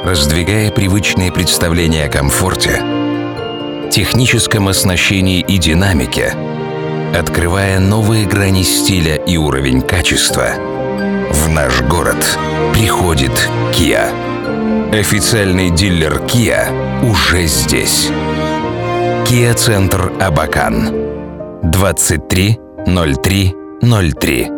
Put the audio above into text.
Раздвигая привычные представления о комфорте, техническом оснащении и динамике, открывая новые грани стиля и уровень качества, в наш город приходит Kia. Официальный дилер Kia уже здесь. Kia Центр Абакан. 23 03 03.